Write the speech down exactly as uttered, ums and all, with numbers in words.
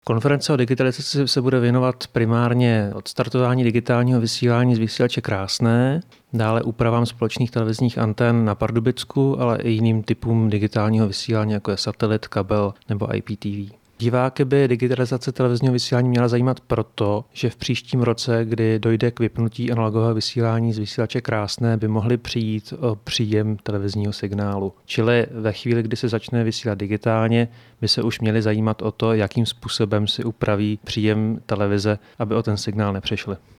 Konference o digitalizaci se bude věnovat primárně odstartování digitálního vysílání z vysílače Krásné, dále úpravám společných televizních antén na Pardubicku, ale i jiným typům digitálního vysílání, jako je satelit, kabel nebo I P T V. Diváky by digitalizace televizního vysílání měla zajímat proto, že v příštím roce, kdy dojde k vypnutí analogového vysílání z vysílače Krásné, by mohli přijít o příjem televizního signálu. Čili ve chvíli, kdy se začne vysílat digitálně, by se už měli zajímat o to, jakým způsobem si upraví příjem televize, aby o ten signál nepřišli.